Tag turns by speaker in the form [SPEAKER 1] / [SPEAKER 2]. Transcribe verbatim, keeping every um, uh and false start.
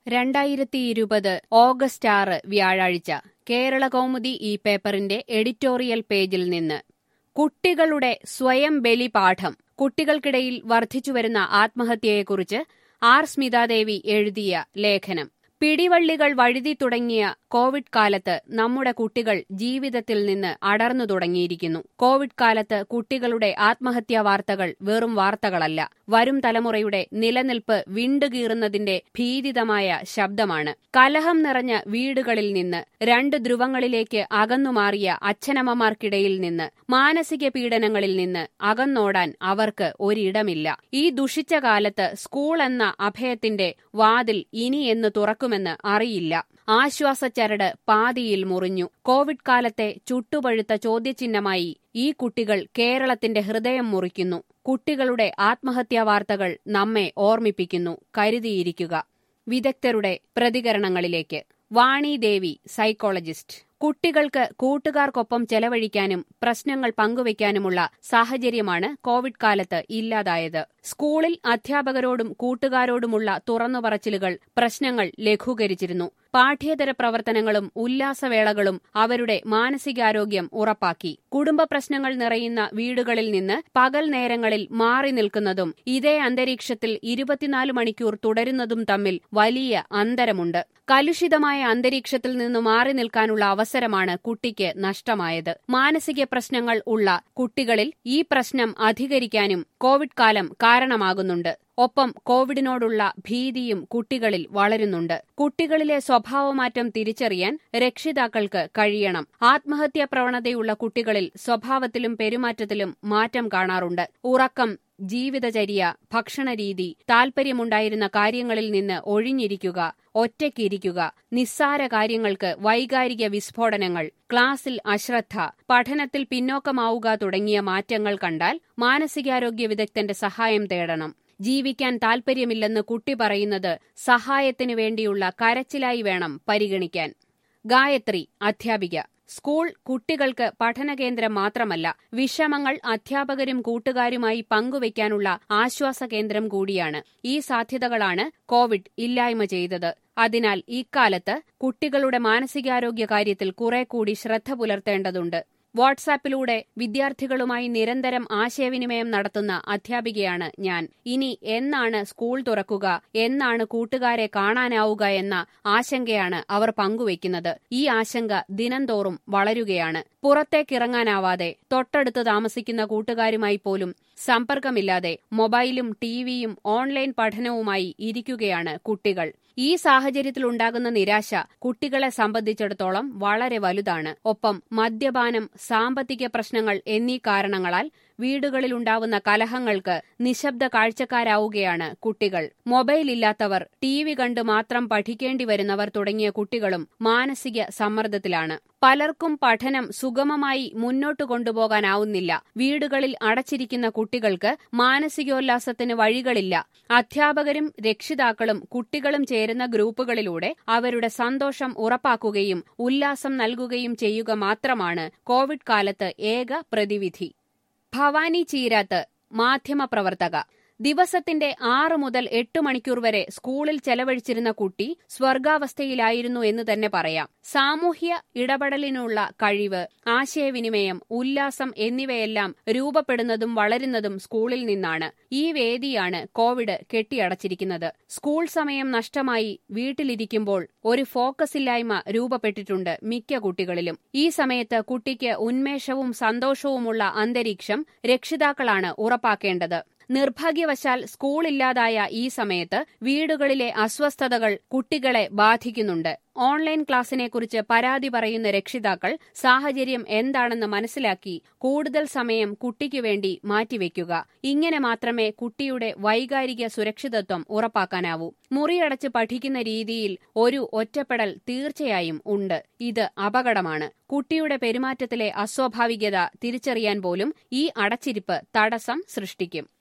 [SPEAKER 1] രണ്ടായിരത്തിയിരുപത് ഓഗസ്റ്റ് ആറ് വ്യാഴാഴ്ച കേരളകൗമുദി ഈ പേപ്പറിന്റെ എഡിറ്റോറിയൽ പേജിൽ നിന്ന് കുട്ടികളുടെ സ്വയം ബലിപാഠം. കുട്ടികൾക്കിടയിൽ വർദ്ധിച്ചുവരുന്ന ആത്മഹത്യയെക്കുറിച്ച് ആർ സ്മിതാദേവി എഴുതിയ ലേഖനം. പിടിവള്ളികൾ വഴുതി തുടങ്ങിയ കോവിഡ് കാലത്ത് നമ്മുടെ കുട്ടികൾ ജീവിതത്തിൽ നിന്ന് അടർന്നു തുടങ്ങിയിരിക്കുന്നു. കോവിഡ് കാലത്ത് കുട്ടികളുടെ ആത്മഹത്യാ വാർത്തകൾ വെറും വാർത്തകളല്ല, വരും തലമുറയുടെ നിലനിൽപ്പ് വിണ്ടുകീറുന്നതിന്റെ ഭീതിതമായ ശബ്ദമാണ്. കലഹം നിറഞ്ഞ വീടുകളിൽ നിന്ന്, രണ്ട് ധ്രുവങ്ങളിലേക്ക് അകന്നുമാറിയ അച്ഛനമ്മമാർക്കിടയിൽ നിന്ന്, മാനസിക പീഡനങ്ങളിൽ നിന്ന് അകന്നോടാൻ അവർക്ക് ഒരിടമില്ല. ഈ ദുഷിച്ച കാലത്ത് സ്കൂൾ എന്ന അഭയത്തിന്റെ വാതിൽ ഇനി എന്ന് തുറക്കുമെന്ന് അറിയില്ല. ആശ്വാസച്ചരട് പാതിയിൽ മുറിഞ്ഞു. കോവിഡ് കാലത്തെ ചുട്ടുപഴുത്ത ചോദ്യചിഹ്നമായി ഈ കുട്ടികൾ കേരളത്തിന്റെ ഹൃദയം മുറിക്കുന്നു. കുട്ടികളുടെ ആത്മഹത്യാ വാർത്തകൾ നമ്മെ ഓർമ്മിപ്പിക്കുന്നു. കരുതിയിരിക്കുക. വിദഗ്ധരുടെ പ്രതികരണങ്ങളിലേക്ക്. വാണി ദേവി, സൈക്കോളജിസ്റ്റ്. കുട്ടികൾക്ക് കൂട്ടുകാർക്കൊപ്പം ചെലവഴിക്കാനും പ്രശ്നങ്ങൾ പങ്കുവയ്ക്കാനുമുള്ള സാഹചര്യമാണ് കോവിഡ് കാലത്ത് ഇല്ലാതായത്. സ്കൂളിൽ അധ്യാപകരോടും കൂട്ടുകാരോടുമുള്ള തുറന്നുപറച്ചിലുകൾ പ്രശ്നങ്ങൾ ലഘൂകരിച്ചിരുന്നു. പാഠ്യേതര പ്രവർത്തനങ്ങളും ഉല്ലാസവേളകളും അവരുടെ മാനസികാരോഗ്യം ഉറപ്പാക്കി. കുടുംബ പ്രശ്നങ്ങൾ നിറയുന്ന വീടുകളിൽ നിന്ന് പകൽ നേരങ്ങളിൽ മാറി നിൽക്കുന്നതും ഇതേ അന്തരീക്ഷത്തിൽ ഇരുപത്തിനാല് മണിക്കൂർ തുടരുന്നതും തമ്മിൽ വലിയ അന്തരമുണ്ട്. കലുഷിതമായ അന്തരീക്ഷത്തിൽ നിന്ന് മാറി നിൽക്കാനുള്ള അവസരമാണ് കുട്ടിക്ക് നഷ്ടമായത്. മാനസിക പ്രശ്നങ്ങൾ ഉള്ള കുട്ടികളിൽ ഈ പ്രശ്നം അധികരിക്കാനും കോവിഡ് കാലം കാരണമാകുന്നുണ്ട്. ഒപ്പം കോവിഡിനോടുള്ള ഭീതിയും കുട്ടികളിൽ വളരുന്നുണ്ട്. കുട്ടികളിലെ സ്വഭാവമാറ്റം തിരിച്ചറിയാൻ രക്ഷിതാക്കൾക്ക് കഴിയണം. ആത്മഹത്യാ പ്രവണതയുള്ള കുട്ടികളിൽ സ്വഭാവത്തിലും പെരുമാറ്റത്തിലും മാറ്റം കാണാറുണ്ട്. ഉറക്കം, ജീവിതചര്യ, ഭക്ഷണരീതി, താൽപര്യമുണ്ടായിരുന്ന കാര്യങ്ങളിൽ നിന്ന് ഒഴിഞ്ഞിരിക്കുക, ഒറ്റയ്ക്കിരിക്കുക, നിസ്സാര കാര്യങ്ങൾക്ക് വൈകാരിക വിസ്ഫോടനങ്ങൾ, ക്ലാസിൽ അശ്രദ്ധ, പഠനത്തിൽ പിന്നോക്കമാവുക തുടങ്ങിയ മാറ്റങ്ങൾ കണ്ടാൽ മാനസികാരോഗ്യ വിദഗ്ധന്റെ സഹായം തേടണം. ജീവിക്കാൻ താൽപര്യമില്ലെന്ന് കുട്ടി പറയുന്നത് സഹായത്തിനു വേണ്ടിയുള്ള കരച്ചിലായി വേണം പരിഗണിക്കാൻ. ഗായത്രി, അധ്യാപിക. സ്കൂൾ കുട്ടികൾക്ക് പഠനകേന്ദ്രം മാത്രമല്ല, വിഷമങ്ങൾ അധ്യാപകരും കൂട്ടുകാരുമായി പങ്കുവയ്ക്കാനുള്ള ആശ്വാസകേന്ദ്രം കൂടിയാണ്. ഈ സാധ്യതകളാണ് കോവിഡ് ഇല്ലായ്മ ചെയ്തത്. അതിനാൽ ഇക്കാലത്ത് കുട്ടികളുടെ മാനസികാരോഗ്യ കാര്യത്തിൽ കുറെ കൂടി ശ്രദ്ധ പുലർത്തേണ്ടതുണ്ട്. വാട്സാപ്പിലൂടെ വിദ്യാർത്ഥികളുമായി നിരന്തരം ആശയവിനിമയം നടത്തുന്ന അധ്യാപികയാണ് ഞാൻ. ഇനി എന്നാണ് സ്കൂൾ തുറക്കുക, എന്നാണ് കൂട്ടുകാരെ കാണാനാവുക എന്ന ആശങ്കയാണ് അവർ പങ്കുവയ്ക്കുന്നത്. ഈ ആശങ്ക ദിനംതോറും വളരുകയാണ്. പുറത്തേക്കിറങ്ങാനാവാതെ, തൊട്ടടുത്ത് താമസിക്കുന്ന കൂട്ടുകാരുമായി പോലും സമ്പർക്കമില്ലാതെ മൊബൈലും ടിവിയും ഓൺലൈൻ പഠനവുമായി ഇരിക്കുകയാണ് കുട്ടികൾ. ഈ സാഹചര്യത്തിലുണ്ടാകുന്ന നിരാശ കുട്ടികളെ സംബന്ധിച്ചിടത്തോളം വളരെ വലുതാണ്. ഒപ്പം മദ്യപാനം, സാമ്പത്തിക പ്രശ്നങ്ങൾ എന്നീ കാരണങ്ങളാൽ വീടുകളിലുണ്ടാവുന്ന കലഹങ്ങൾക്ക് നിശബ്ദ കാഴ്ചക്കാരാവുകയാണ് കുട്ടികൾ. മൊബൈൽ ഇല്ലാത്തവർ, ടി വി കണ്ട് മാത്രം പഠിക്കേണ്ടി വരുന്നവർ തുടങ്ങിയ കുട്ടികളും മാനസിക സമ്മർദ്ദത്തിലാണ്. പലർക്കും പഠനം സുഗമമായി മുന്നോട്ടു കൊണ്ടുപോകാനാവുന്നില്ല. വീടുകളിൽ അടച്ചിരിക്കുന്ന കുട്ടികൾക്ക് മാനസികോല്ലാസത്തിന് വഴികളില്ല. അധ്യാപകരും രക്ഷിതാക്കളും കുട്ടികളും ചേരുന്ന ഗ്രൂപ്പുകളിലൂടെ അവരുടെ സന്തോഷം ഉറപ്പാക്കുകയും ഉല്ലാസം നൽകുകയും ചെയ്യുക മാത്രമാണ് കോവിഡ് കാലത്ത് ഏക പ്രതിവിധി. ഭവാനി ചീരാത്ത്, മാധ്യമപ്രവർത്തക. ദിവസത്തിന്റെ ആറ് മുതൽ എട്ട് മണിക്കൂർ വരെ സ്കൂളിൽ ചെലവഴിച്ചിരുന്ന കുട്ടി സ്വർഗാവസ്ഥയിലായിരുന്നു എന്ന് തന്നെ പറയാം. സാമൂഹ്യ ഇടപെടലിനുള്ള കഴിവ്, ആശയവിനിമയം, ഉല്ലാസം എന്നിവയെല്ലാം രൂപപ്പെടുന്നതും വളരുന്നതും സ്കൂളിൽ നിന്നാണ്. ഈ വേദിയാണ് കോവിഡ് കെട്ടിയടച്ചിരിക്കുന്നത്. സ്കൂൾ സമയം നഷ്ടമായി വീട്ടിലിരിക്കുമ്പോൾ ഒരു ഫോക്കസില്ലായ്മ രൂപപ്പെട്ടിട്ടുണ്ട് മിക്ക കുട്ടികളിലും. ഈ സമയത്ത് കുട്ടിക്ക് ഉന്മേഷവും സന്തോഷവുമുള്ള അന്തരീക്ഷം രക്ഷിതാക്കളാണ് ഉറപ്പാക്കേണ്ടത്. നിർഭാഗ്യവശാൽ സ്കൂളില്ലാതായ ഈ സമയത്ത് വീടുകളിലെ അസ്വസ്ഥതകൾ കുട്ടികളെ ബാധിക്കുന്നുണ്ട്. ഓൺലൈൻ ക്ലാസിനെക്കുറിച്ച് പരാതി പറയുന്ന രക്ഷിതാക്കൾ സാഹചര്യം എന്താണെന്ന് മനസ്സിലാക്കി കൂടുതൽ സമയം കുട്ടിക്കു വേണ്ടി മാറ്റിവെക്കുക. ഇങ്ങനെ മാത്രമേ കുട്ടിയുടെ വൈകാരിക സുരക്ഷിതത്വം ഉറപ്പാക്കാനാവൂ. മുറിയടച്ച് പഠിക്കുന്ന രീതിയിൽ ഒരു ഒറ്റപ്പെടൽ തീർച്ചയായും ഉണ്ട്. ഇത് അപകടമാണ്. കുട്ടിയുടെ പെരുമാറ്റത്തിലെ അസ്വാഭാവികത തിരിച്ചറിയാൻ പോലും ഈ അടച്ചിരിപ്പ് തടസ്സം സൃഷ്ടിക്കും.